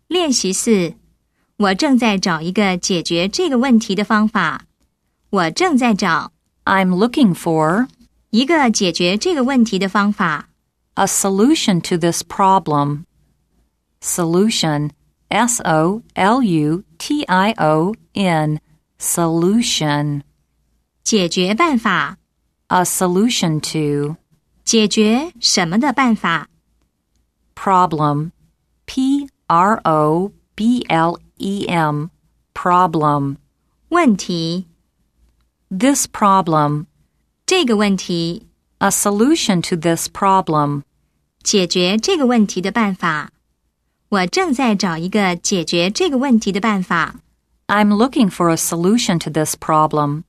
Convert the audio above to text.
练习4，我正在找一个解决这个问题的方法。我正在找 I'm looking for 一个解決這個問題的方法。 a solution to this problem. Solution, S-O-L-U-T-I-O-N, solution. 解決辦法 A solution to 解決什麼的辦法。 problem, P-R-O-B-L-E-M, problem. 問題 This problem, 這個問題 a solution to this problem. 解決這個問題的辦法。我正在找一個解決這個問題的辦法。 I'm looking for a solution to this problem.